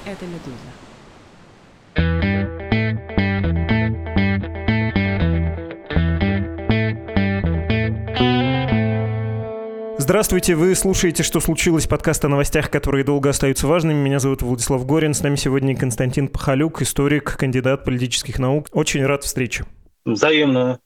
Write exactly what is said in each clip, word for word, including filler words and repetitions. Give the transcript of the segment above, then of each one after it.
Это «Медуза». Здравствуйте, вы слушаете «Что случилось?» Подкаст о новостях, которые долго остаются важными. Меня зовут Владислав Горин, с нами сегодня Константин Пахалюк, историк, кандидат политических наук. Очень рад встрече. Взаимно.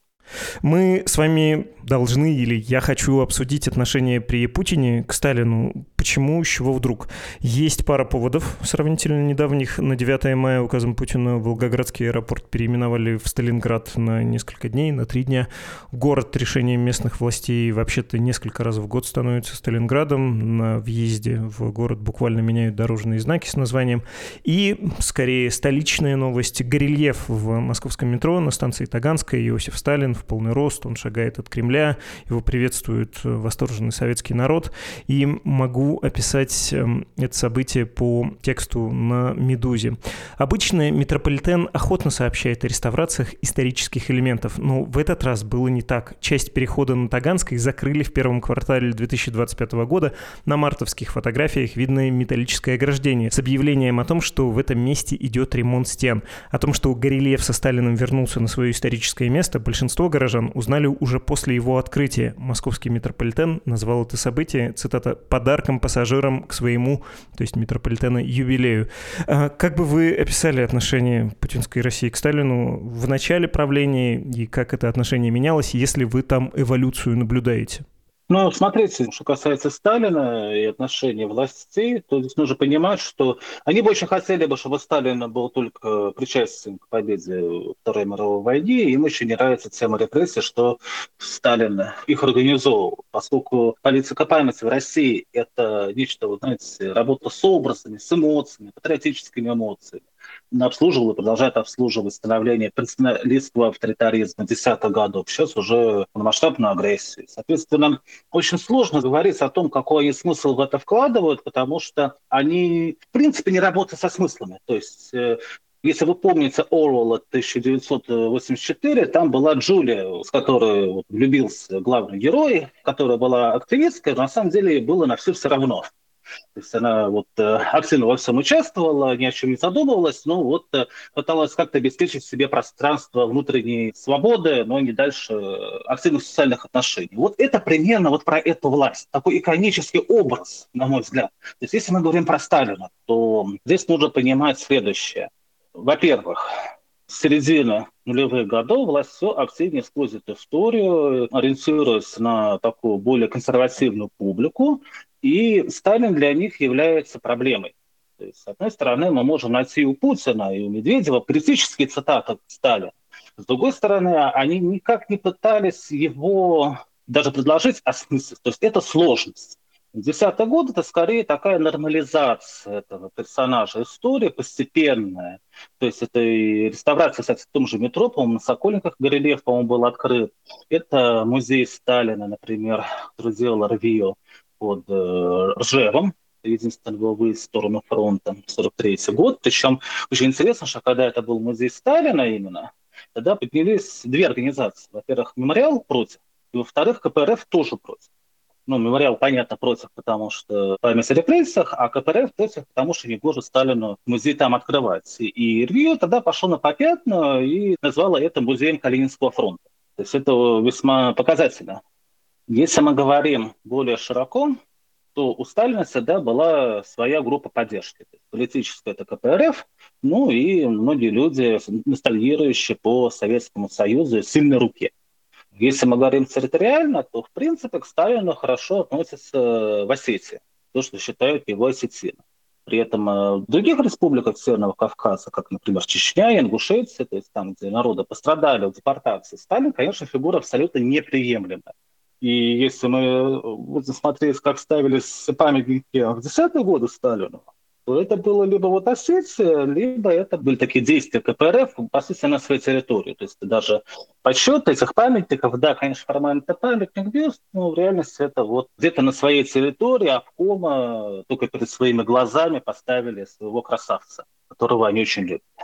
Мы с вами должны, или я хочу обсудить отношения при Путине к Сталину. Почему, с чего вдруг? Есть пара поводов сравнительно недавних. На девятое мая указом Путина Волгоградский аэропорт переименовали в Сталинград на несколько дней, на три дня. Город решением местных властей вообще-то несколько раз в год становится Сталинградом. На въезде в город буквально меняют дорожные знаки с названием. И, скорее, столичная новость. Горельеф в московском метро на станции Таганская. Иосиф Сталин в полный рост, он шагает от Кремля, его приветствует восторженный советский народ. И могу описать это событие по тексту на «Медузе». Обычно метрополитен охотно сообщает о реставрациях исторических элементов, но в этот раз было не так. Часть перехода на Таганской закрыли в первом квартале две тысячи двадцать пятого года. На мартовских фотографиях видно металлическое ограждение с объявлением о том, что в этом месте идет ремонт стен. О том, что горельеф со Сталиным вернулся на свое историческое место, большинство горожан узнали уже после его открытия. Московский метрополитен назвал это событие, цитата, «подарком пассажирам к своему», то есть метрополитена, юбилею. А как бы вы описали отношение путинской России к Сталину в начале правления и как это отношение менялось, если вы там эволюцию наблюдаете? Ну, смотрите, что касается Сталина и отношений властей, то здесь нужно понимать, что они бы очень хотели бы, чтобы Сталин был только причастен к победе во Второй мировой войне, и им очень не нравится тема репрессий, что Сталин их организовывал, поскольку политика памяти в России — это нечто, вы знаете, работа с образами, с эмоциями, патриотическими эмоциями. Она обслуживала и продолжает обслуживать становление персоналистского авторитаризма десятых годов, сейчас уже полномасштабную агрессию. Соответственно, очень сложно говорить о том, какой они смысл в это вкладывают, потому что они, в принципе, не работают со смыслами. То есть, э, если вы помните Оруэлла тысяча девятьсот восемьдесят четыре, там была Джулия, с которой вот, влюбился главный герой, которая была активисткой, но на самом деле было на все все равно. То есть она вот э, активно во всем участвовала, ни о чем не задумывалась, но вот э, пыталась как-то обеспечить себе пространство внутренней свободы, но не дальше э, активных социальных отношений. Вот это примерно вот про эту власть, такой иконический образ, на мой взгляд. То есть если мы говорим про Сталина, то здесь нужно понимать следующее. Во-первых, с середины нулевых годов власть все активнее сквозит историю, ориентируясь на такую более консервативную публику, и Сталин для них является проблемой. То есть, с одной стороны, мы можем найти у Путина и у Медведева критические цитаты Сталина. С другой стороны, они никак не пытались его даже предложить осмыслить. То есть это сложность. Десятый год — это скорее такая нормализация этого персонажа истории, постепенная. То есть это и реставрация, кстати, в том же метро, по-моему, на Сокольниках горельеф, по-моему, был открыт. Это музей Сталина, например, который делал Равио под э, Ржевом, единственный был выезд в сторону фронта, сорок третий год. Причем очень интересно, что когда это был музей Сталина именно, тогда поднялись две организации. Во-первых, мемориал против, и во-вторых, ка пэ эр эф тоже против. Ну, мемориал, понятно, против, потому что память о репрессиях, а ка пэ эр эф против, потому что негоже Сталину музей там открывать. И Илья тогда пошел на попятную и назвал это музеем Калининского фронта. То есть это весьма показательно. Если мы говорим более широко, то у Сталина всегда была своя группа поддержки. Политическая — это ка пэ эр эф, ну и многие люди, ностальгирующие по Советскому Союзу, сильной руке. Если мы говорим территориально, то, в принципе, к Сталину хорошо относятся в Осетии, то, что считают его осетином. При этом в других республиках Северного Кавказа, как, например, Чечня, Ингушетия, то есть там, где народы пострадали в депортации, Сталин, конечно, фигура абсолютно неприемлемая. И если мы будем смотреть, как ставились памятники в десятые годы Сталину, то это было либо вот Осетия, либо это были такие действия ка пэ эр эф, по сути, на своей территории. То есть даже подсчет этих памятников, да, конечно, формально это памятник бюст, но в реальности это вот где-то на своей территории обкома только перед своими глазами поставили своего красавца, которого они очень любят.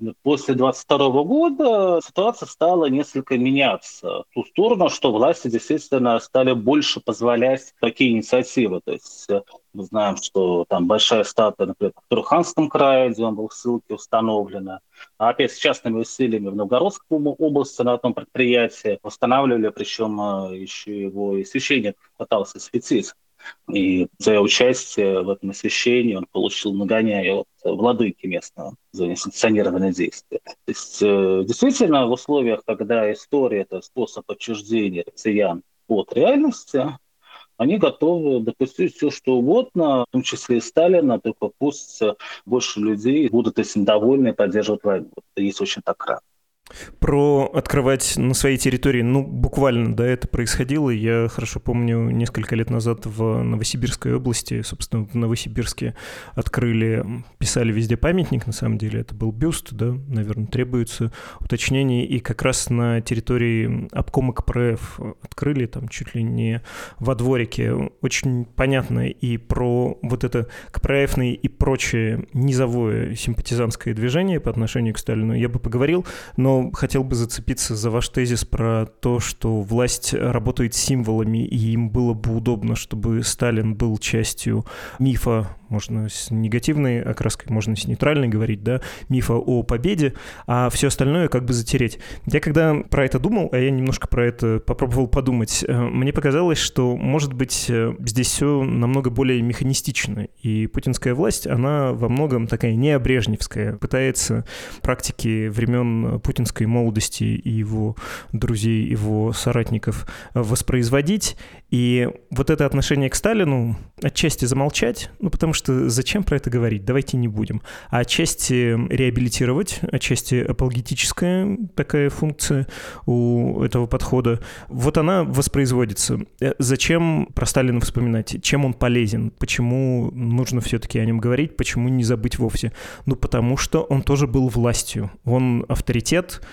После двадцать второго года ситуация стала несколько меняться в ту сторону, что власти действительно стали больше позволять такие инициативы. То есть э, мы знаем, что там большая статуя, например, в Турханском крае, где он был в ссылке, установлена. А опять с частными усилиями в Новгородской области на одном предприятии восстанавливали, причем э, еще его и священник пытался светить. И за участие в этом освящении он получил нагоняя от владыки местного за несанкционированные действия. То есть э, действительно в условиях, когда история — это способ отчуждения россиян от реальности, они готовы допустить все, что угодно, в том числе и Сталина, только пусть больше людей будут этим довольны и поддерживать войну. Это есть очень так рад. Про открывать на своей территории, ну, буквально, да, это происходило. Я хорошо помню, несколько лет назад в Новосибирской области, собственно, в Новосибирске открыли, писали везде памятник, на самом деле, это был бюст, да, наверное, требуется уточнение, и как раз на территории обкома КПРФ открыли, там, чуть ли не во дворике. Очень понятно и про вот это КПРФное и прочее низовое симпатизантское движение по отношению к Сталину я бы поговорил, но хотел бы зацепиться за ваш тезис про то, что власть работает с символами, и им было бы удобно, чтобы Сталин был частью мифа, можно с негативной окраской, можно с нейтральной говорить, да, мифа о победе, а все остальное как бы затереть. Я когда про это думал, а я немножко про это попробовал подумать, мне показалось, что, может быть, здесь все намного более механистично, и путинская власть, она во многом такая необрежневская, пытается практики времен путинской молодости и его друзей, его соратников воспроизводить, и вот это отношение к Сталину отчасти замолчать, ну потому что зачем про это говорить, давайте не будем, а отчасти реабилитировать, отчасти апологетическая такая функция у этого подхода, вот она воспроизводится. Зачем про Сталина вспоминать, чем он полезен, почему нужно все-таки о нем говорить, почему не забыть вовсе? Ну потому что он тоже был властью, он авторитет,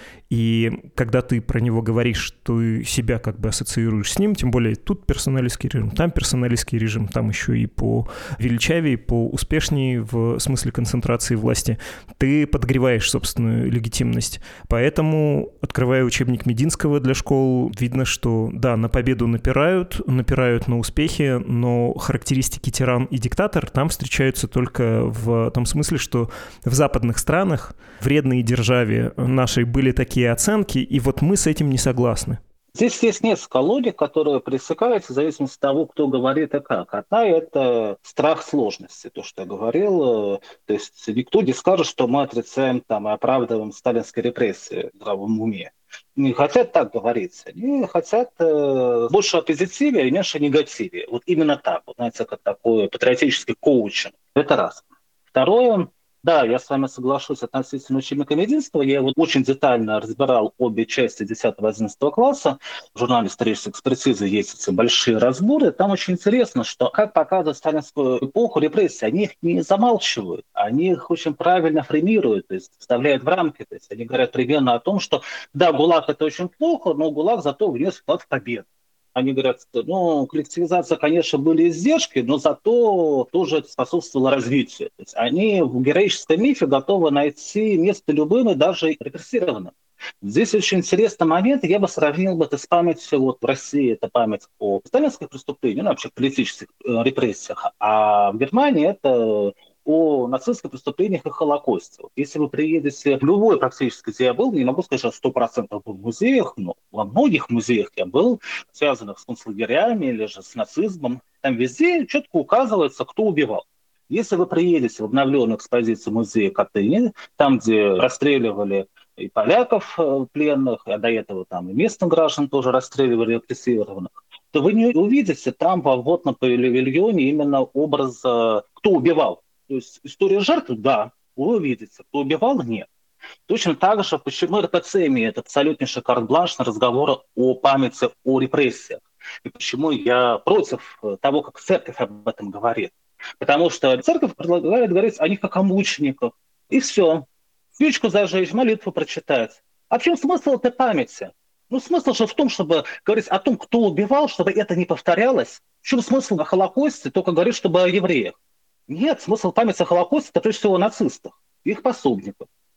и когда ты про него говоришь, ты себя как бы ассоциируешь с ним, тем более тут персоналистский режим, там персоналистский режим, там еще и по величавее, по успешнее в смысле концентрации власти, ты подогреваешь собственную легитимность. Поэтому, открывая учебник Мединского для школ, видно, что да, на победу напирают, напирают на успехи, но характеристики тиран и диктатор там встречаются только в том смысле, что в западных странах вредные державе нашей были такие оценки, и вот мы с этим не согласны. Здесь есть несколько логик, которые пресекаются в зависимости от того, кто говорит и как. Одна — это страх сложности, то, что я говорил. То есть никто не скажет, что мы отрицаем там, и оправдываем сталинские репрессии в здравом уме. Не хотят так говорить. Они хотят э, больше о позитиве и меньше о негативе. Вот именно так. Вот, знаете, как такой патриотический коучинг. Это раз. Второе. Да, я с вами соглашусь относительно учебника Мединского. Я его очень детально разбирал обе части десятого-одиннадцатого класса. В журнале «Историческая экспертиза» есть эти большие разборы. Там очень интересно, что как показывают сталинскую эпоху репрессий, они их не замалчивают, они их очень правильно фреймируют, то есть вставляют в рамки. То есть они говорят примерно о том, что да, ГУЛАГ — это очень плохо, но ГУЛАГ зато внес вклад в победу. Они говорят, что, ну, коллективизация, конечно, были издержки, но зато тоже это способствовало развитию. То есть они в героическом мифе готовы найти место любым и даже репрессированным. Здесь очень интересный момент, я бы сравнил бы это с памятью, вот в России это память о сталинских преступлениях, ну, вообще политических э, репрессиях, а в Германии это о нацистских преступлениях и Холокосте. Вот если вы приедете в любой практически, где я был, не могу сказать, что сто процентов был в музеях, но во многих музеях я был, связанных с концлагерями или же с нацизмом, там везде четко указывается, кто убивал. Если вы приедете в обновленную экспозицию музея Катыни, там, где расстреливали и поляков пленных, а до этого там и местных граждан тоже расстреливали репрессированных, то вы не увидите там во вводном павильоне именно образ, кто убивал. То есть история жертв, да, вы увидите, кто убивал, нет. Точно так же, почему РПЦ имеет абсолютнейший карт-бланш на разговоры о памяти о репрессиях. И почему я против того, как церковь об этом говорит. Потому что церковь предлагает говорить о них как о мучениках. И все. Свечку зажечь, молитву прочитать. А в чем смысл этой памяти? Ну, смысл же в том, чтобы говорить о том, кто убивал, чтобы это не повторялось. В чем смысл о Холокосте? Только говорить, чтобы о евреях. Нет, смысл памяти о Холокосте — это прежде всего о нацистах, их пособниках.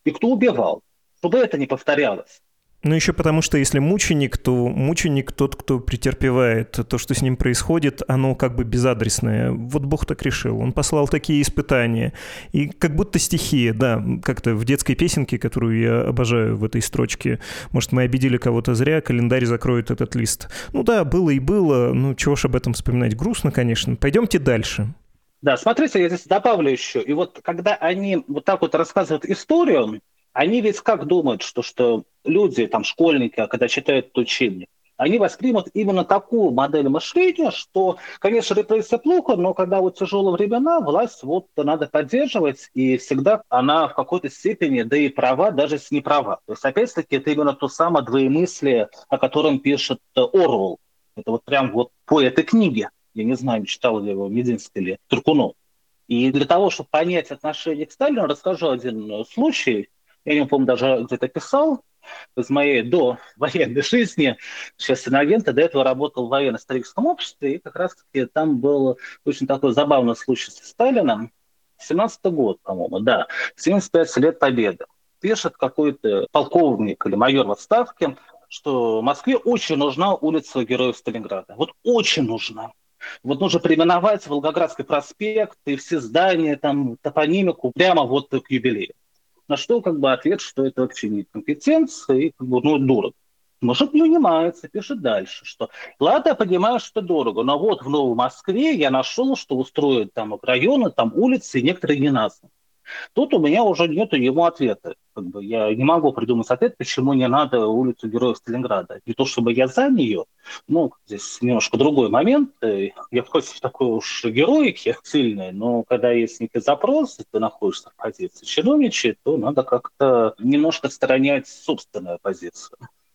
и кто убивал, чтобы это не повторялось. Ну, еще потому, что если мученик, то мученик тот, кто претерпевает. То, что с ним происходит, оно как бы безадресное. Вот Бог так решил. Он послал такие испытания. И как будто стихия, да, как-то в детской песенке, которую я обожаю в этой строчке. Может, мы обидели кого-то зря, календарь закроет этот лист. Ну да, было и было. Ну, чего ж об этом вспоминать? Грустно, конечно. Пойдемте дальше. Да, смотрите, я здесь добавлю еще. И вот когда они вот так вот рассказывают историю, они ведь как думают, что, что люди, там, школьники, когда читают этот учебник, они воспримут именно такую модель мышления, что, конечно, репрессия плохо, но когда вот тяжелые времена, власть вот надо поддерживать, и всегда она в какой-то степени, да и права, даже если не права. То есть, опять-таки, это именно то самое двоемыслие, о котором пишет Оруэлл. Это вот прям вот по этой книге. Я не знаю, читал ли его Мединский или Туркунов. И для того, чтобы понять отношение к Сталину, расскажу один случай. Я не помню, даже где-то писал из моей довоенной жизни. Сейчас инагента, до этого работал в военно-историческом обществе, и как раз-таки там был очень такой забавный случай со Сталином. семнадцатый год, по-моему, да, семьдесят пять лет Победы. Пишет какой-то полковник или майор в отставке, что в Москве очень нужна улица Героев Сталинграда. Вот очень нужна. Вот нужно переименовать Волгоградский проспект и все здания, там, топонимику прямо вот к юбилею. На что как бы ответ, что это вообще не компетенция и как бы, ну, дорого. Мужик не унимается, пишет дальше, что ладно, я понимаю, что дорого, но вот в Новой Москве я нашел, что устроят там районы, там улицы, и некоторые не названы. Тут у меня уже нет ему ответа. Как бы я не могу придумать ответ, почему не надо улицу Героев Сталинграда. Не то чтобы я за нее, но здесь немножко другой момент. Я против такой уж героики сильной, но когда есть некий запрос, и ты находишься в позиции чиновничьей, то надо как-то немножко отстранять собственную позицию.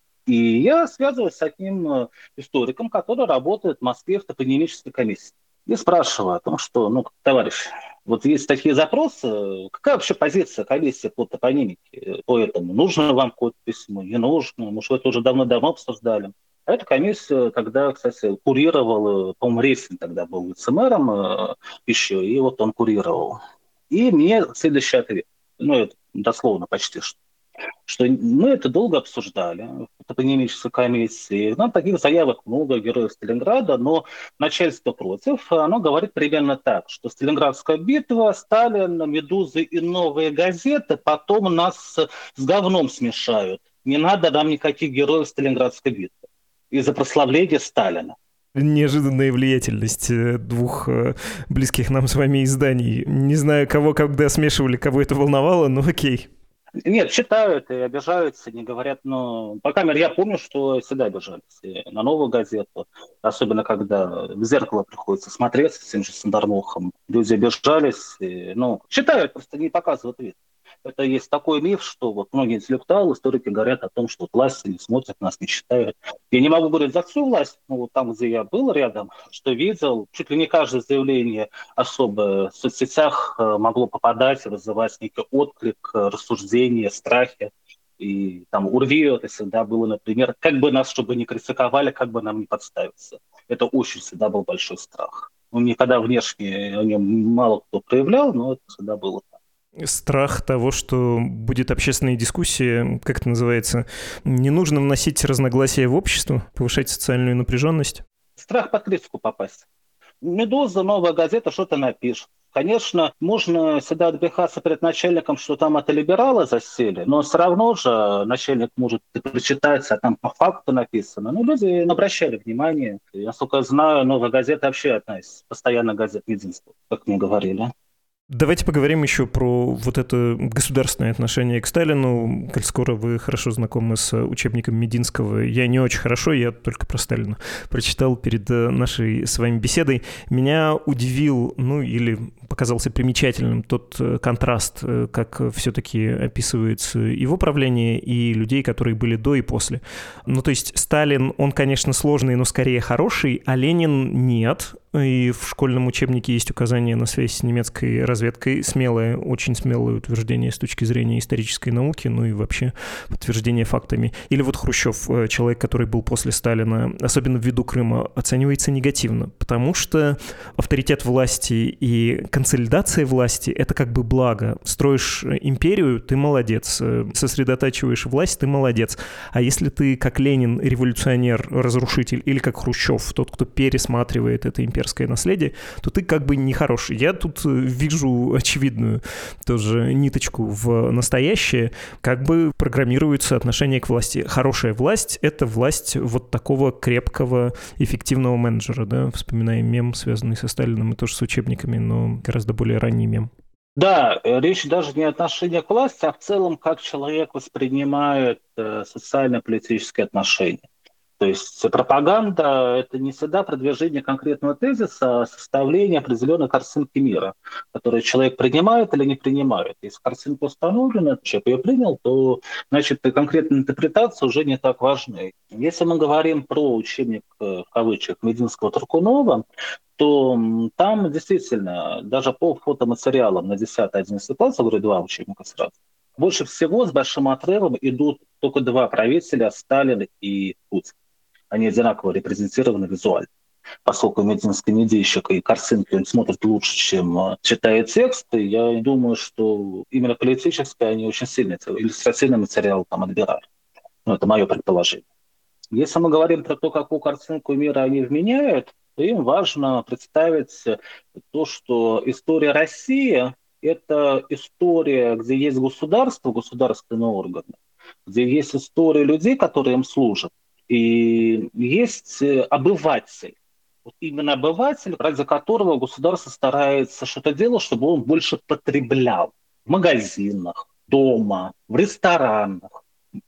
И я связываюсь с одним историком, который работает в Москве в топонимической комиссии. И спрашиваю о том, что, ну, товарищ, вот есть такие запросы, какая вообще позиция комиссии по топонимике, по этому? Нужно вам какое-то письмо, не нужно? Может, вы это уже давно-давно обсуждали? А эта комиссия тогда, кстати, курировала, по-моему, Рейсин тогда был вице-мэром э, еще, и вот он курировал. И мне следующий ответ, ну, это дословно почти что. что мы это долго обсуждали в топонимической комиссии. Нам таких заявок много, Героев Сталинграда, но начальство против. Оно говорит примерно так, что Сталинградская битва, Сталин, Медузы и новые газеты потом нас с говном смешают. Не надо нам никаких героев Сталинградской битвы из-за прославления Сталина. Неожиданная влиятельность двух близких нам с вами изданий. Не знаю, кого когда смешивали, кого это волновало, но окей. Нет, читают и обижаются, не говорят, но, по крайней мере, я помню, что всегда обижались и на новую газету, особенно когда в зеркало приходится смотреться с тем же Сандармохом. Люди обижались, и, ну, читают, просто не показывают вид. Это есть такой миф, что вот многие интеллектуалы, историки говорят о том, что власти не смотрят, нас не читают. Я не могу говорить за всю власть, но вот там, где я был рядом, что видел, чуть ли не каждое заявление особо в соцсетях могло попадать, вызывать некий отклик, рассуждения, страхи. И там у РВИ это всегда было, например, как бы нас, чтобы не критиковали, как бы нам не подставиться. Это очень всегда был большой страх. Ну, никогда внешне о нем мало кто проявлял, но это всегда было так. Страх того, что будет общественная дискуссия, как это называется, не нужно вносить разногласия в общество, повышать социальную напряженность? Страх под критику попасть. «Медуза», «Новая газета» что-то напишет. Конечно, можно всегда отбрехаться перед начальником, что там это либералы засели, но все равно же начальник может прочитать, а там по факту написано. Но люди не обращали внимания. Я, насколько знаю, «Новая газета» вообще одна из постоянных газет Мединского, как мне говорили. Давайте поговорим еще про вот это государственное отношение к Сталину. Коль скоро вы хорошо знакомы с учебником Мединского, я не очень хорошо, я только про Сталина прочитал перед нашей с вами беседой. Меня удивил, ну или показался примечательным тот контраст, как все-таки описывается его правление и людей, которые были до и после. Ну то есть Сталин, он, конечно, сложный, но скорее хороший, а Ленин нет. и в школьном учебнике есть указание на связь с немецкой разведкой. Смелое, очень смелое утверждение с точки зрения исторической науки, ну и вообще подтверждение фактами. Или вот Хрущев, человек, который был после Сталина, особенно ввиду Крыма, оценивается негативно, потому что авторитет власти и консолидация власти — это как бы благо. Строишь империю — ты молодец, сосредотачиваешь власть — ты молодец. А если ты, как Ленин, революционер, разрушитель, или как Хрущев, тот, кто пересматривает это имперское наследие, то ты как бы нехороший. Я тут вижу очевидную тоже ниточку в настоящее, как бы программируется отношение к власти. Хорошая власть — это власть вот такого крепкого, эффективного менеджера, да, вспоминаем мем, связанный со Сталиным, и тоже с учебниками, но гораздо более ранний мем. Да, речь даже не о отношении к власти, а в целом, как человек воспринимает э, социально-политические отношения. То есть пропаганда — это не всегда продвижение конкретного тезиса, а составление определенной картинки мира, которую человек принимает или не принимает. Если картинка установлена, человек ее принял, то, значит, конкретная интерпретация уже не так важна. Если мы говорим про учебник, в кавычках, Мединского-Туркунова, то там действительно даже по фотоматериалам на десятый-одиннадцатый класс, я говорю, два учебника сразу, больше всего с большим отрывом идут только два правителя — Сталин и Путин. Они одинаково репрезентированы визуально. Поскольку медицинский медийщик и картинки он смотрит лучше, чем читает тексты, я думаю, что именно политически они очень сильно иллюстративный материал там отбирали. Ну, это мое предположение. Если мы говорим про то, какую картинку мира они вменяют, то им важно представить то, что история России — это история, где есть государство, государственные органы, где есть история людей, которые им служат, и есть обыватель. Вот именно обыватель, ради которого государство старается что-то делать, чтобы он больше потреблял в магазинах, дома, в ресторанах,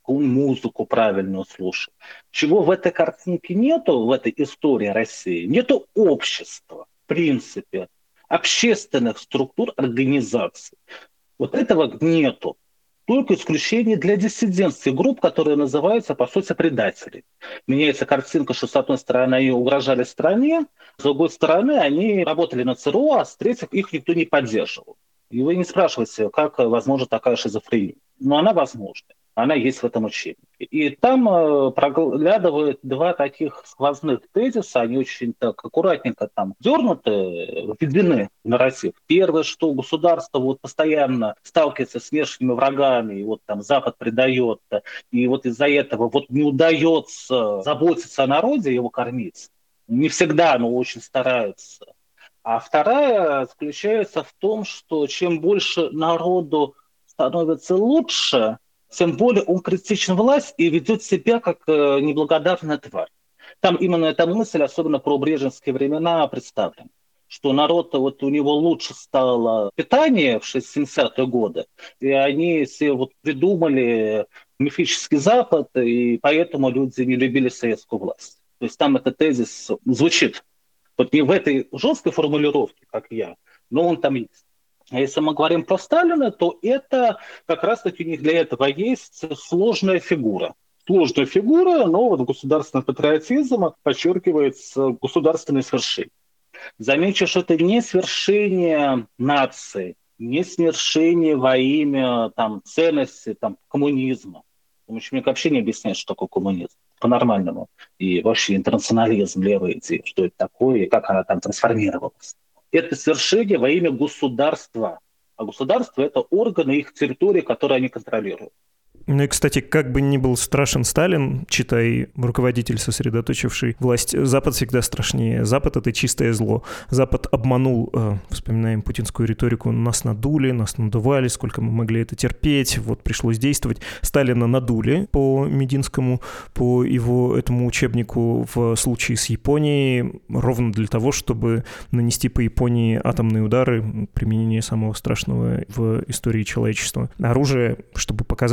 музыку правильную слушал. Чего в этой картинке нету, в этой истории России? Нету общества, в принципе, общественных структур, организаций. Вот этого нету. Только исключение для диссидентских групп, которые называются, по сути, предатели. Меняется картинка, что с одной стороны они угрожали стране, с другой стороны они работали на ЦРУ, а с третьих их никто не поддерживал. И вы не спрашиваете, как возможна такая шизофрения. Но она возможна. Она есть в этом учебнике. И там э, проглядывают два таких сквозных тезиса, они очень так аккуратненько там дернуты, введены в нарратив. Первое, что государство вот постоянно сталкивается с внешними врагами, и вот там Запад предает, и вот из-за этого вот не удается заботиться о народе, его кормить. Не всегда, но очень стараются. А вторая заключается в том, что чем больше народу становится лучше, тем более он критичен власть и ведет себя как э, неблагодарная тварь. Там именно эта мысль, особенно про брежневские времена, представлена. Что народ, вот у него лучше стало питание в шестидесятые годы, и они все вот придумали мифический Запад, и поэтому люди не любили советскую власть. То есть там этот тезис звучит. Вот не в этой жесткой формулировке, как я, но он там есть. А если мы говорим про Сталина, то это как раз-таки у них для этого есть сложная фигура. Сложная фигура, но вот государственный патриотизм подчеркивается государственное свершение. Замечу, что это не свершение нации, не свершение во имя там, ценности там, коммунизма. Учебник вообще не объясняет, что такое коммунизм по-нормальному. И вообще интернационализм, левая идея, что это такое и как она там трансформировалась. Это свершение во имя государства. А государство — это органы их территории, которые они контролируют. Ну и, кстати, как бы ни был страшен Сталин, читай, руководитель, сосредоточивший власть, Запад всегда страшнее. Запад — это чистое зло. Запад обманул, э, вспоминаем путинскую риторику, нас надули, нас надували, сколько мы могли это терпеть, вот пришлось действовать. Сталина надули по Мединскому, по его этому учебнику в случае с Японией, ровно для того, чтобы нанести по Японии атомные удары, применение самого страшного в истории человечества. Оружие, чтобы показать таким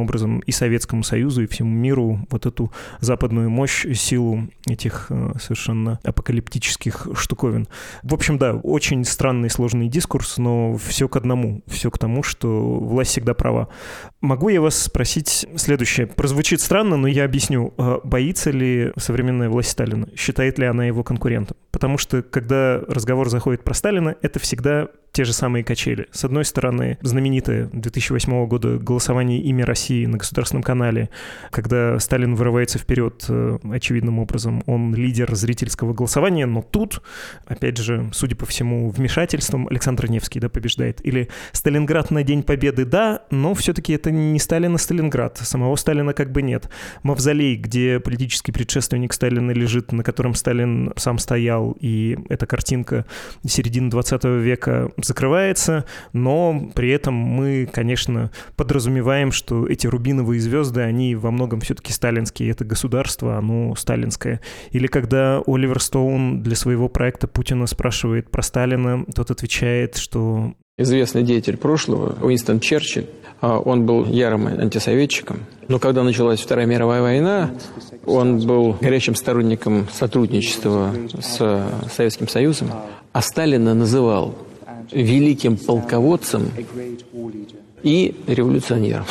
образом и Советскому Союзу, и всему миру вот эту западную мощь, силу этих совершенно апокалиптических штуковин. В общем, да, очень странный сложный дискурс, но все к одному, все к тому, что власть всегда права. Могу я вас спросить следующее? Прозвучит странно, но я объясню. Боится ли современная власть Сталина? Считает ли она его конкурентом? Потому что, когда разговор заходит про Сталина, это всегда те же самые качели. С одной стороны, знаменитое две тысячи восьмого года голосование «Имя России» на государственном канале, когда Сталин вырывается вперед очевидным образом. Он лидер зрительского голосования, но тут, опять же, судя по всему, вмешательством Александр Невский, да, побеждает. Или Сталинград на День Победы, да, но все-таки это не Сталин, а Сталинград. Самого Сталина как бы нет. Мавзолей, где политический предшественник Сталина лежит, на котором Сталин сам стоял, и эта картинка середины двадцатого века закрывается, но при этом мы, конечно, подразумеваем, что эти рубиновые звезды, они во многом все-таки сталинские, это государство, оно сталинское. Или когда Оливер Стоун для своего проекта Путина спрашивает про Сталина, тот отвечает, что... Известный деятель прошлого, Уинстон Черчилль, он был ярым антисоветчиком, но когда началась Вторая мировая война, он был горячим сторонником сотрудничества с Советским Союзом, а Сталина называл великим полководцем и революционером.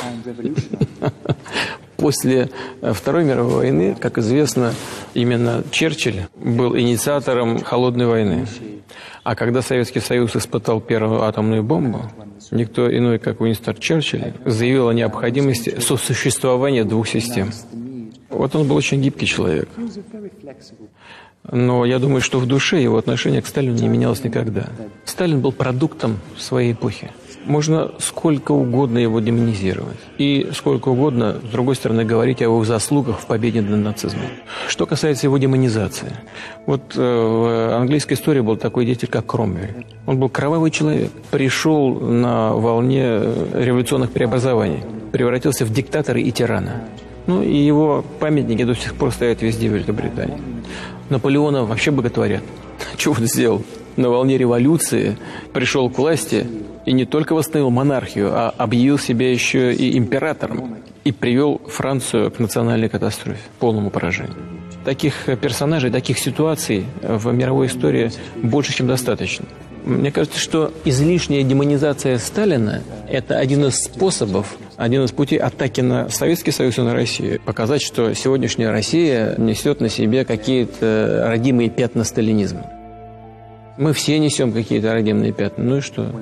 После Второй мировой войны, как известно, именно Черчилль был инициатором холодной войны. А когда Советский Союз испытал первую атомную бомбу, никто иной, как Уинстон Черчилль, заявил о необходимости сосуществования двух систем. Вот он был очень гибкий человек. Но я думаю, что в душе его отношение к Сталину не менялось никогда. Сталин был продуктом своей эпохи. Можно сколько угодно его демонизировать. И сколько угодно, с другой стороны, говорить о его заслугах в победе над нацизмом. Что касается его демонизации. Вот э, в английской истории был такой деятель, как Кромвель. Он был кровавый человек. Пришел на волне революционных преобразований. Превратился в диктатора и тирана. Ну и его памятники до сих пор стоят везде в Великобритании. Наполеона вообще боготворят. Чего он сделал? На волне революции пришел к власти и не только восстановил монархию, а объявил себя еще и императором. И привел Францию к национальной катастрофе, полному поражению. Таких персонажей, таких ситуаций в мировой истории больше, чем достаточно. Мне кажется, что излишняя демонизация Сталина – это один из способов, один из путей атаки на Советский Союз и на Россию. Показать, что сегодняшняя Россия несет на себе какие-то родимые пятна сталинизма. Мы все несем какие-то родимые пятна. Ну и что?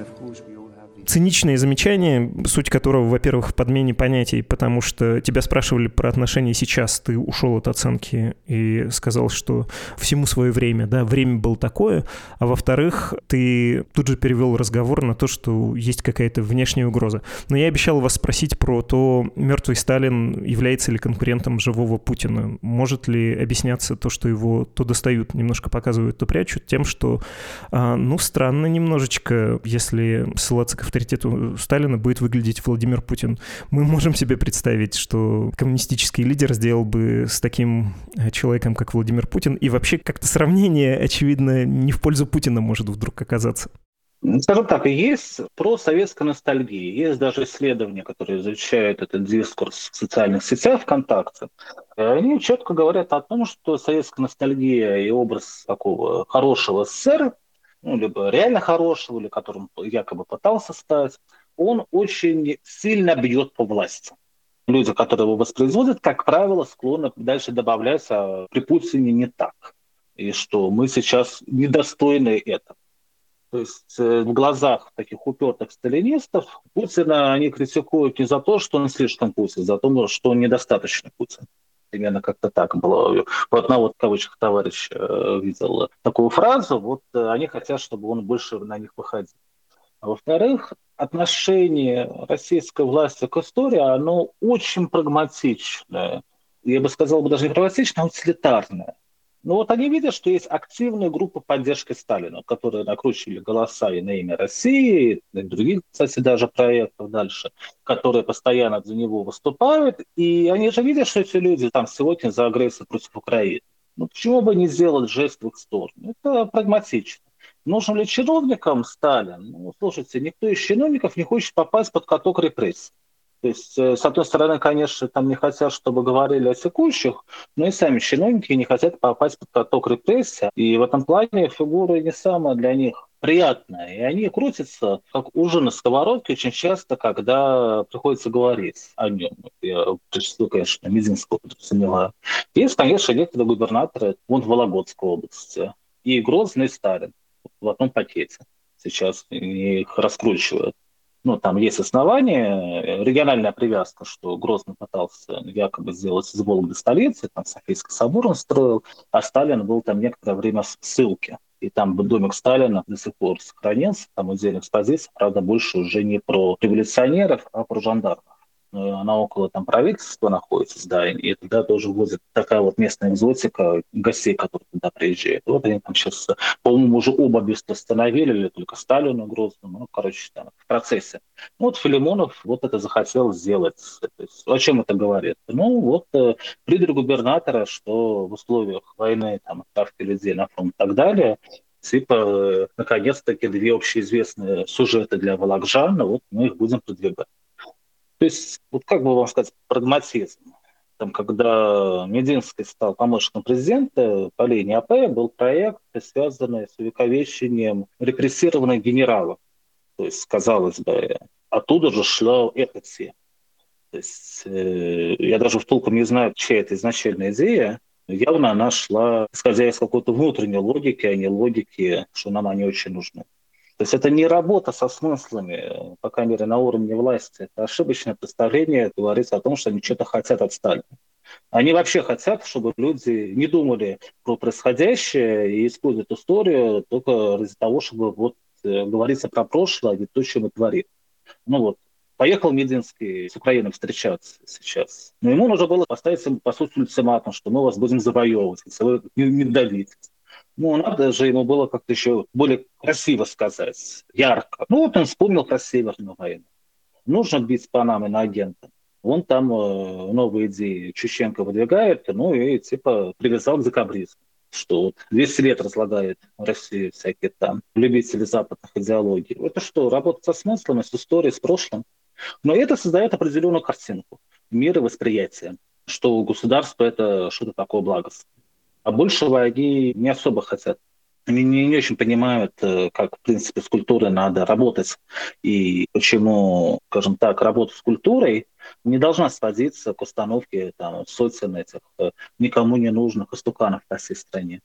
Циничное замечание, суть которого, во-первых, в подмене понятий, потому что тебя спрашивали про отношения сейчас, ты ушел от оценки и сказал, что всему свое время, да, время было такое, а во-вторых, ты тут же перевел разговор на то, что есть какая-то внешняя угроза. Но я обещал вас спросить про то, мертвый Сталин является ли конкурентом живого Путина. Может ли объясняться то, что его то достают, немножко показывают, то прячут, тем, что, ну, странно немножечко, если ссылаться к авторитету Сталина будет выглядеть Владимир Путин. Мы можем себе представить, что коммунистический лидер сделал бы с таким человеком, как Владимир Путин, и вообще как-то сравнение, очевидно, не в пользу Путина может вдруг оказаться. Скажем так, есть просоветская ностальгия. Есть даже исследования, которые изучают этот дискурс в социальных сетях ВКонтакте. И они четко говорят о том, что советская ностальгия и образ такого хорошего СССР, ну, либо реально хорошего, или которым якобы пытался стать, он очень сильно бьет по власти. Люди, которые его воспроизводят, как правило, склонны дальше добавлять, а при Путине не так. И что мы сейчас недостойны этого. То есть э, в глазах таких упертых сталинистов Путина они критикуют не за то, что он слишком Путин, за то, что он недостаточно Путин. Примерно как-то так было. У одного, в кавычках, товарища э, видел такую фразу. Вот э, они хотят, чтобы он больше на них выходил. А во-вторых, отношение российской власти к истории, оно очень прагматичное. Я бы сказал, даже не прагматичное, а утилитарное. Но вот они видят, что есть активная группа поддержки Сталина, которые накручивали голоса и на имя России, и других, кстати, даже проектов дальше, которые постоянно за него выступают. И они же видят, что эти люди там сегодня за агрессию против Украины. Ну почему бы не сделать жест в их сторону? Это прагматично. Нужен ли чиновникам Сталин? Ну, слушайте, никто из чиновников не хочет попасть под каток репрессий. То есть, с одной стороны, конечно, там не хотят, чтобы говорили о текущих, но и сами чиновники не хотят попасть под поток репрессий. И в этом плане фигура не самая для них приятная. И они крутятся, как ужин на сковородке, очень часто, когда приходится говорить о нем. Я причислю, конечно, Мединского подразумеваю. Есть, конечно, некоторые губернаторы, вон в Вологодской области, и Грозный, и Сталин в одном пакете. Сейчас их раскручивают. Ну, там есть основания, региональная привязка, что Грозный пытался якобы сделать из Вологды столицей, там Софийский собор он строил, а Сталин был там некоторое время в ссылке. И там домик Сталина до сих пор сохранился, там отдельная экспозиция, правда, больше уже не про революционеров, а про жандармов. Она около там правительства находится, здание, и туда тоже возят такая вот местная экзотика гостей, которые туда приезжают. Вот они там сейчас, по-моему, уже оба бюста восстановили, или только Сталину Грозному, ну, короче, там, в процессе. Ну, вот Филимонов вот это захотел сделать. То есть, о чем это говорит? Ну, вот э, придурь губернатора, что в условиях войны, там, отправки людей на фронт и так далее, типа, э, наконец-таки две общеизвестные сюжеты для Вологжана, вот мы их будем продвигать. То есть, вот как бы вам сказать, прагматизм. Там, когда Мединский стал помощником президента по линии АП, был проект, связанный с увековечением репрессированных генералов. То есть, казалось бы, оттуда же шла эта тема. То есть, э, я даже толком не знаю, чья это изначальная идея. Явно она шла, исходя из какой-то внутренней логики, а не логики, что нам они очень нужны. То есть это не работа со смыслами, по крайней мере, на уровне власти. Это ошибочное представление, говорится о том, что они что-то хотят от Сталина. Они вообще хотят, чтобы люди не думали про происходящее и используют историю только ради того, чтобы вот говориться про прошлое, а не то, что мы творим. Ну вот, поехал Мединский с Украиной встречаться сейчас. Но ему нужно было поставить, по сути, ультиматум, что мы вас будем завоевывать, если вы не давите. Ну, надо же ему было как-то еще более красиво сказать, ярко. Ну, вот он вспомнил про Северную войну. Нужно бить по нам иноагентам. Он там э, новые идеи Чущенко выдвигает, ну и типа привязал к декабризму. Что вот двести лет разлагает Россию всякие там любители западных идеологий. Это что, работа со смыслом, с историей, с прошлым? Но это создает определенную картинку мира восприятия, что государство — это что-то такое благостное. А большего они не особо хотят. Они не, не очень понимают, как, в принципе, с культурой надо работать. И почему, скажем так, работа с культурой не должна сводиться к установке там, сотен этих никому не нужных истуканов по всей стране.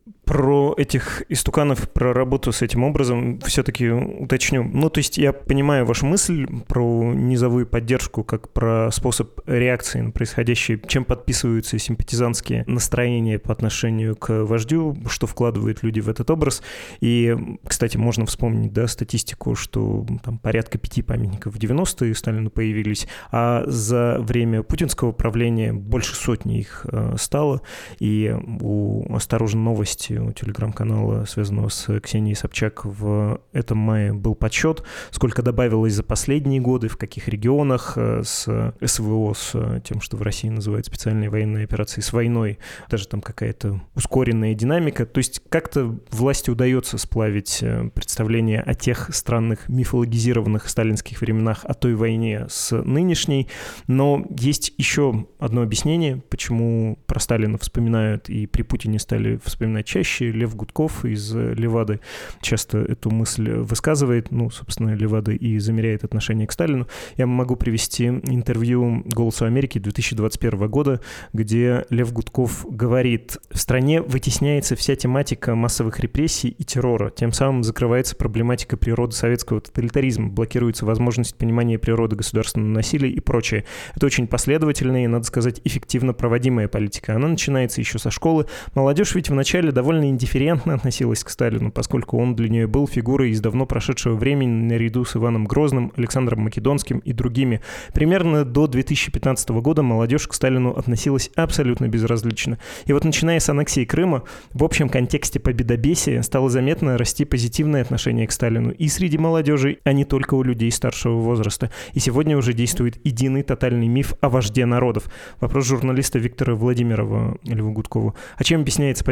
Про этих истуканов, про работу с этим образом все-таки уточню. Ну, то есть я понимаю вашу мысль про низовую поддержку как про способ реакции на происходящее, чем подписываются симпатизантские настроения по отношению к вождю, что вкладывают люди в этот образ. И, кстати, можно вспомнить, да, статистику, что там порядка пяти памятников в девяностые Сталину появились, а за время путинского правления больше сотни их э, стало. И у «Осторожно, новости», у телеграм-канала, связанного с Ксенией Собчак, в этом мае был подсчет, сколько добавилось за последние годы, в каких регионах с СВО, с тем, что в России называют специальные военные операции, с войной, даже там какая-то ускоренная динамика. То есть как-то власти удается сплавить представление о тех странных мифологизированных сталинских временах, о той войне с нынешней. Но есть еще одно объяснение, почему про Сталина вспоминают и при Путине стали вспоминать чаще. Лев Гудков из «Левады» часто эту мысль высказывает. Ну, собственно, «Левада» и замеряет отношение к Сталину. Я могу привести интервью «Голосу Америки» две тысячи двадцать первого года, где Лев Гудков говорит: в стране вытесняется вся тематика массовых репрессий и террора. Тем самым закрывается проблематика природы советского тоталитаризма, блокируется возможность понимания природы государственного насилия и прочее. Это очень последовательная и, надо сказать, эффективно проводимая политика. Она начинается еще со школы. Молодежь ведь вначале довольно индифферентно относилась к Сталину, поскольку он для нее был фигурой из давно прошедшего времени наряду с Иваном Грозным, Александром Македонским и другими. Примерно до две тысячи пятнадцатого года молодежь к Сталину относилась абсолютно безразлично. И вот начиная с аннексии Крыма, в общем контексте победобесия стало заметно расти позитивное отношение к Сталину и среди молодежи, а не только у людей старшего возраста. И сегодня уже действует единый тотальный миф о вожде народов. Вопрос журналиста Виктора Владимирова Льву Гудкову. А чем объясняется падение Путина?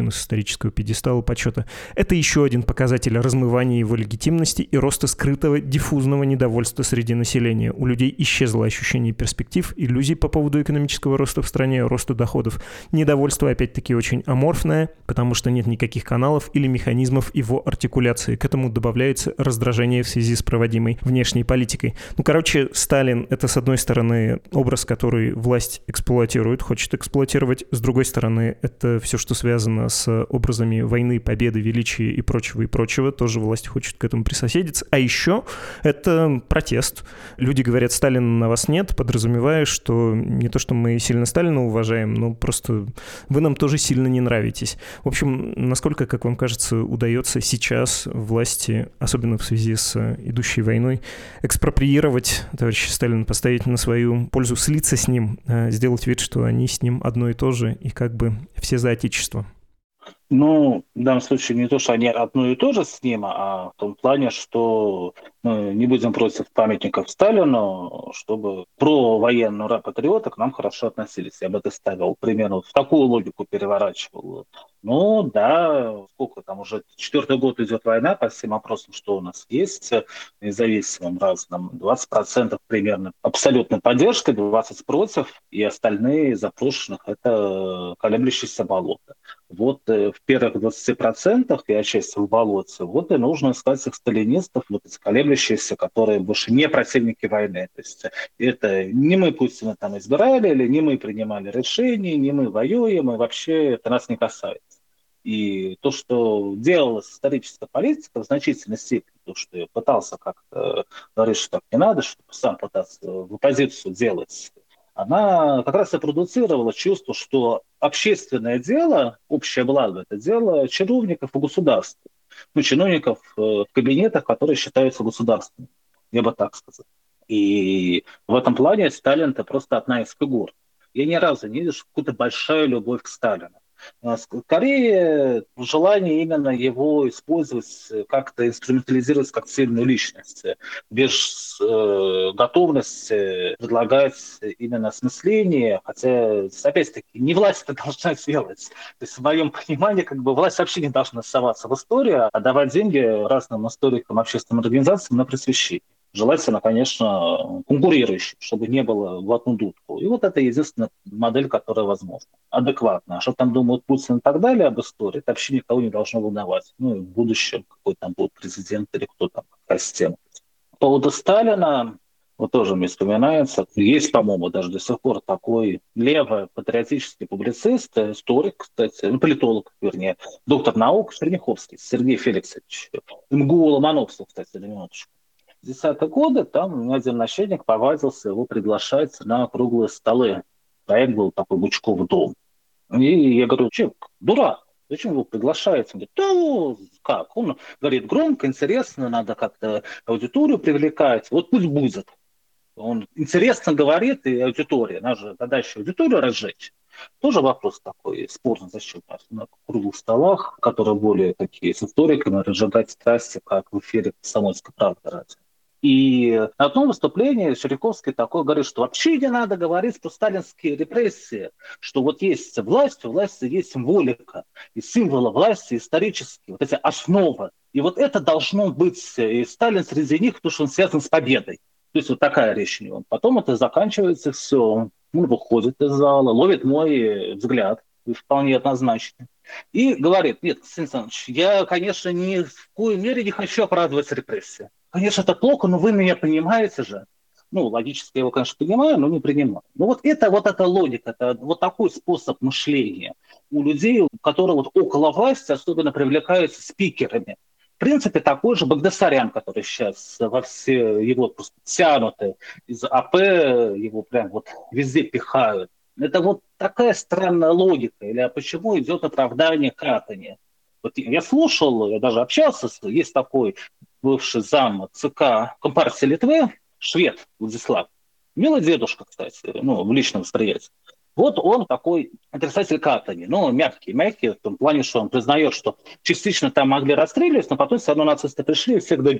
Путина с исторического пьедестала почета. Это еще один показатель размывания его легитимности и роста скрытого диффузного недовольства среди населения. У людей исчезло ощущение перспектив, иллюзий по поводу экономического роста в стране, роста доходов. Недовольство, опять-таки, очень аморфное, потому что нет никаких каналов или механизмов его артикуляции. К этому добавляется раздражение в связи с проводимой внешней политикой. Ну, короче, Сталин — это, с одной стороны, образ, который власть эксплуатирует, хочет эксплуатировать. С другой стороны, это все, что связано с образами войны, победы, величия и прочего, и прочего. Тоже власть хочет к этому присоседиться. А еще это протест. Люди говорят: Сталина на вас нет, подразумевая, что не то, что мы сильно Сталина уважаем, но просто вы нам тоже сильно не нравитесь. В общем, насколько, как вам кажется, удается сейчас власти, особенно в связи с идущей войной, экспроприировать товарища Сталина, поставить на свою пользу, слиться с ним, сделать вид, что они с ним одно и то же, и как бы все за отечество? Ну, в данном случае не то, что они одно и то же с ним, а в том плане, что мы не будем против памятников Сталину, чтобы про военную ура-патриота к нам хорошо относились. Я бы это ставил примерно в такую логику, переворачивал. Ну да, сколько там уже четвертый год идет война, по всем опросам, что у нас есть, независимым разным, двадцать процентов примерно абсолютной поддержкой, двадцать процентов против, и остальные из опрошенных — это колеблющиеся болото. Вот э, в первых двадцати процентах, и отчасти в болоте, вот и нужно искать их сталинистов, вот эти колеблющиеся, которые больше не противники войны. То есть это не мы Путина там избирали, или не мы принимали решения, не мы воюем, и вообще это нас не касается. И то, что делалась историческая политика в значительной степени, то, что я пытался как-то говорить, что так не надо, чтобы сам пытаться в оппозицию делать, она как раз и продуцировала чувство, что общественное дело, общее благо, это дело чиновников и государства. Ну, чиновников в кабинетах, которые считаются государственными, я бы так сказал. И в этом плане Сталин — это просто одна из фигур. Я ни разу не вижу какую-то большую любовь к Сталину. Скорее, желание именно его использовать, как-то инструментализировать как сильную личность, без э, готовности предлагать именно осмысление, хотя, опять-таки, не власть это должна делать. То есть, в моем понимании, как бы власть вообще не должна соваться в историю, а давать деньги разным историкам, общественным организациям на просвещение. Желательно, конечно, конкурирующим, чтобы не было в одну дудку. И вот это единственная модель, которая возможна, адекватная. А что там думают Путин и так далее об истории, это вообще никого не должно волновать. Ну и в будущем какой там будет президент или кто там, какая система. По поводу Сталина, вот тоже мне вспоминается, есть, по-моему, даже до сих пор такой левый патриотический публицист, историк, кстати, ну, политолог, вернее, доктор наук Черняховский, Сергей Феликсович, МГУ Ломоносов, кстати, на минуточку. В десятые годы там один начальник повадился его приглашать на круглые столы. Проект был такой Бучков дом. И я говорю: человек, дурак, зачем вы его приглашаете? Он говорит: да ну, как? Он говорит: громко, интересно, надо как-то аудиторию привлекать. Вот пусть будет. Он интересно говорит, и аудитория, надо же тогда еще аудиторию разжечь. Тоже вопрос такой спорный, зачем на круглых столах, которые более такие с историками, разжигать страсти, как в эфире «Комсомольской правды» радио. И на одном выступлении Черняховский такой говорит, что вообще не надо говорить про сталинские репрессии, что вот есть власть, у власти есть символика, и символы власти исторические, вот эти основы. И вот это должно быть, и Сталин среди них, потому что он связан с победой. То есть вот такая речь у него. Потом это заканчивается, все, он выходит из зала, ловит мой взгляд, вполне однозначно, и говорит: нет, Константин Александрович, я, конечно, ни в коей мере не хочу оправдывать репрессии. Конечно, это плохо, но вы меня понимаете же. Ну, логически я его, конечно, понимаю, но не принимаю. Но вот это вот эта логика, это вот такой способ мышления у людей, которые вот около власти особенно привлекаются спикерами. В принципе, такой же Багдасарян, который сейчас во все его просто тянуты из АП, его прям вот везде пихают. Это вот такая странная логика. Или а почему идет оправдание Катани? Вот я слушал, я даже общался, с, есть такой бывший зам ЦК Компартии Литвы, швед Владислав. Милый дедушка, кстати, ну, в личном восприятии. Вот он такой отрицатель Катани, ну, мягкий, мягкий, в том плане, что он признает, что частично там могли расстреливать, но потом все равно нацисты пришли и всех добили.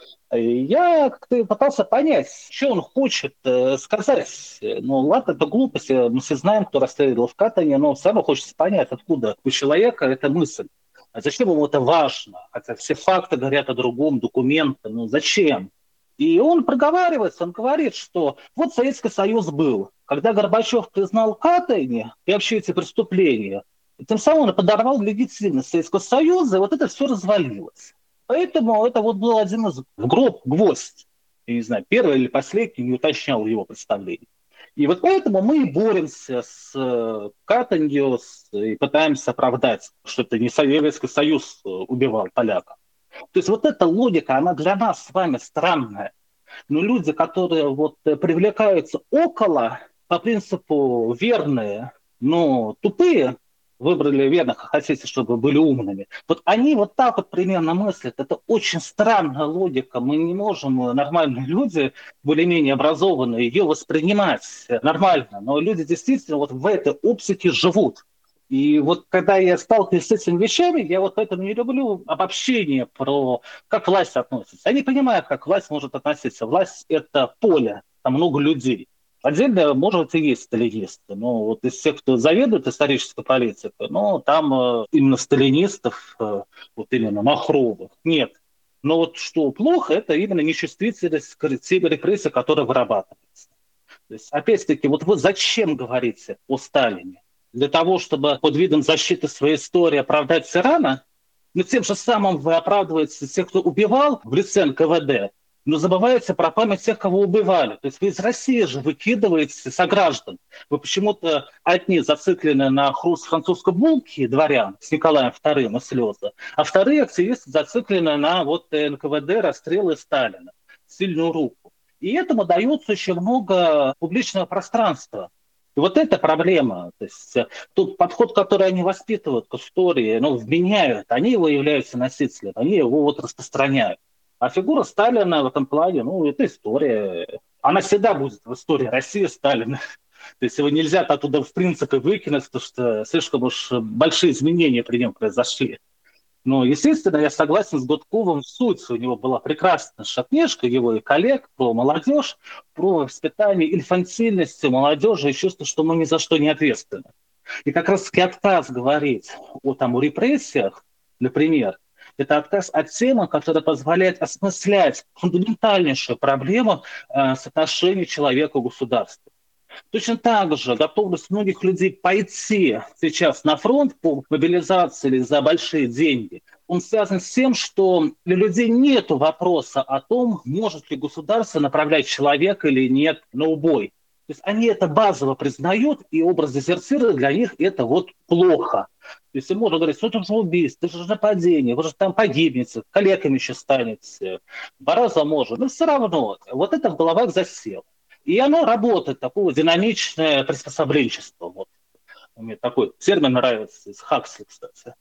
Я как-то пытался понять, что он хочет э, сказать. Ну, ладно, это глупость, э, мы все знаем, кто расстреливал в Катане, но все равно хочется понять, откуда у человека эта мысль. А зачем ему это важно? Хотя все факты говорят о другом, документы, ну зачем? И он проговаривается, он говорит, что вот Советский Союз был. Когда Горбачев признал Катань и вообще эти преступления, тем самым он подорвал легитимность Советского Союза, и вот это все развалилось. Поэтому это вот был один из в гроб гвоздь. Я не знаю, первый или последний, не уточнял его представление. И вот поэтому мы и боремся с э, Катанью с, и пытаемся оправдать, что это не Советский Союз э, убивал поляков. То есть вот эта логика, она для нас с вами странная. Но люди, которые вот э, привлекаются около, по принципу верные, но тупые, выбрали верных, хотите, чтобы были умными. Вот они вот так вот примерно мыслят. Это очень странная логика. Мы не можем, нормальные люди, более-менее образованные, ее воспринимать нормально. Но люди действительно вот в этой оптике живут. И вот когда я сталкиваюсь с этими вещами, я вот поэтому не люблю обобщение про как власть относится. Я не понимаю, как власть может относиться. Власть – это поле, там много людей. Отдельно, может, и есть сталинисты, но вот из тех, кто заведует исторической политикой, ну, там э, именно сталинистов, э, вот именно махровых, нет. Но вот что плохо, это именно нечувствительность к тем репрессиям, которые вырабатываются. То есть, опять-таки, вот вы зачем говорите о Сталине? Для того, чтобы под видом защиты своей истории оправдать тирана? Но тем же самым вы оправдываете тех, кто убивал в лице эн ка вэ дэ, но забываете про память тех, кого убивали. То есть вы из России же выкидываете сограждан. Вы почему-то одни зациклены на хруст французской булки дворян с Николаем вторым и слезы, а вторые активисты зациклены на вот эн ка вэ дэ, расстрелы Сталина, сильную руку. И этому дается очень много публичного пространства. И вот эта проблема. То есть тот подход, который они воспитывают к истории, ну, вменяют, они его являются носителем, они его вот распространяют. А фигура Сталина в этом плане, ну, это история. Она всегда будет в истории России Сталина. То есть его нельзя оттуда, в принципе, выкинуть, потому что слишком уж большие изменения при нем произошли. Но, естественно, я согласен с Гудковым в суть. У него была прекрасная шапнешка, его и коллег, про молодежь, про воспитание инфантильности молодежи и чувство, что мы ни за что не ответственны. И как раз-таки отказ говорить о, там, о репрессиях, например, это отказ от темы, которая позволяет осмыслять фундаментальнейшую проблему э, соотношения человека и государства. Точно так же готовность многих людей пойти сейчас на фронт по мобилизации или за большие деньги, он связан с тем, что для людей нет вопроса о том, может ли государство направлять человека или нет на убой. То есть они это базово признают, и образ дезертира для них это вот плохо. То есть им можно говорить, что это же убийство, это же нападение, вы же там погибнете, коллегами еще станете, два раза можно. Но все равно вот это в головах засело. И оно работает, такое динамичное приспособленчество. Вот. Мне такой термин нравится, из Хаксли, кстати.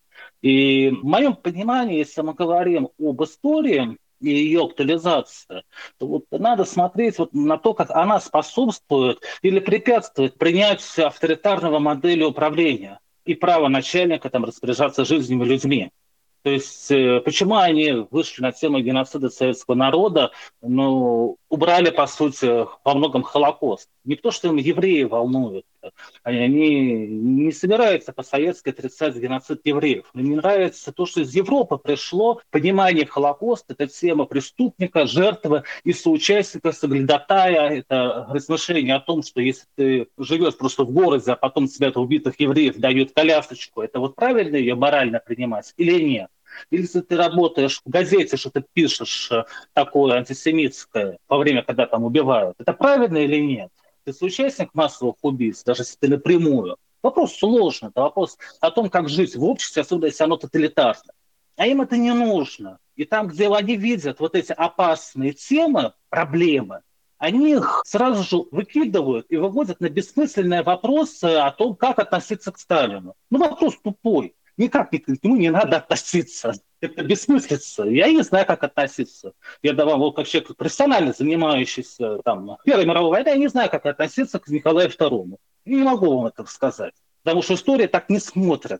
И в моем понимании, если мы говорим об истории и ее актуализации, то вот надо смотреть вот на то, как она способствует или препятствует принятию авторитарного модели управления и права начальника там, распоряжаться жизнями людьми. То есть э, почему они вышли на тему геноцида советского народа, ну, убрали, по сути, во многом Холокост. Не то, что им евреи волнуют. Они, они не собираются по-советски отрицать геноцид евреев. Мне нравится то, что из Европы пришло понимание Холокоста, это тема преступника, жертвы и соучастника, соглядатая. Это размышление о том, что если ты живешь просто в городе, а потом тебя убитых евреев дают колясочку, это вот правильно ее морально принимать или нет? Или если ты работаешь в газете, что ты пишешь такое антисемитское во время, когда там убивают, это правильно или нет? Ты соучастник массовых убийств, даже если ты напрямую. Вопрос сложный, это вопрос о том, как жить в обществе, особенно если оно тоталитарно. А им это не нужно. И там, где они видят вот эти опасные темы, проблемы, они их сразу же выкидывают и выводят на бессмысленные вопросы о том, как относиться к Сталину. Ну, вопрос тупой. Никак к нему не надо относиться. Это бессмыслица. Я не знаю, как относиться. Я давал, вот, как человек профессионально занимающийся там, Первой мировой войной, я не знаю, как относиться к Николаю второму. Не могу вам это сказать. Потому что история так не смотрит.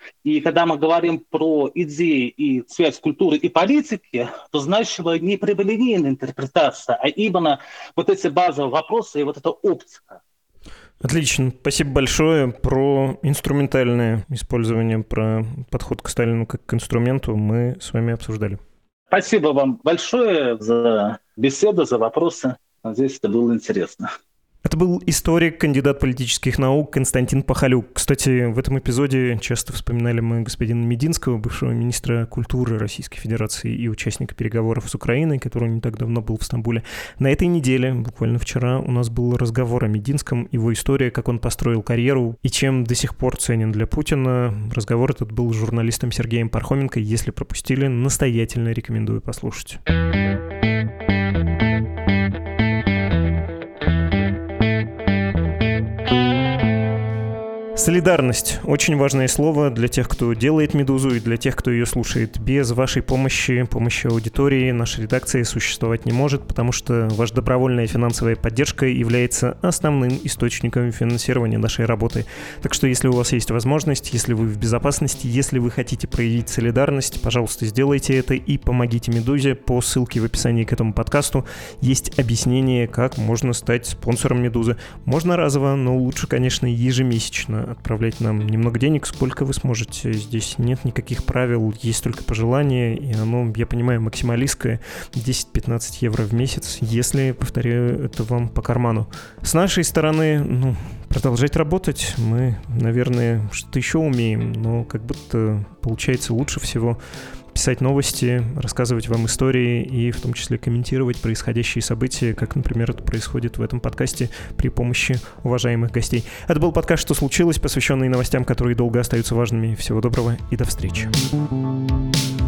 И когда мы говорим про идеи и связь культуры и политики, то значит не прямолинейная интерпретация, а именно вот эти базовые вопросы и вот эта оптика. Отлично. Спасибо большое. Про инструментальное использование, про подход к Сталину как к инструменту мы с вами обсуждали. Спасибо вам большое за беседу, за вопросы. Надеюсь, это было интересно. Это был историк, кандидат политических наук Константин Пахалюк. Кстати, в этом эпизоде часто вспоминали мы господина Мединского, бывшего министра культуры Российской Федерации и участника переговоров с Украиной, который не так давно был в Стамбуле. На этой неделе, буквально вчера, у нас был разговор о Мединском, его история, как он построил карьеру и чем до сих пор ценен для Путина. Разговор этот был с журналистом Сергеем Пархоменко. Если пропустили, настоятельно рекомендую послушать. Солидарность – очень важное слово для тех, кто делает «Медузу», и для тех, кто ее слушает. Без вашей помощи, помощи аудитории наша редакция существовать не может, потому что ваша добровольная финансовая поддержка является основным источником финансирования нашей работы. Так что если у вас есть возможность, если вы в безопасности, если вы хотите проявить солидарность, пожалуйста, сделайте это и помогите «Медузе». По ссылке в описании к этому подкасту есть объяснение, как можно стать спонсором «Медузы». Можно разово, но лучше, конечно, ежемесячно отправлять нам немного денег, сколько вы сможете. Здесь нет никаких правил, есть только пожелание, и оно, я понимаю, максималистское, десять-пятнадцать евро в месяц, если, повторяю, это вам по карману. С нашей стороны, ну, продолжать работать. Мы, наверное, что-то еще умеем, но как будто получается лучше всего писать новости, рассказывать вам истории и в том числе комментировать происходящие события, как, например, это происходит в этом подкасте при помощи уважаемых гостей. Это был подкаст «Что случилось?», посвященный новостям, которые долго остаются важными. Всего доброго и до встречи.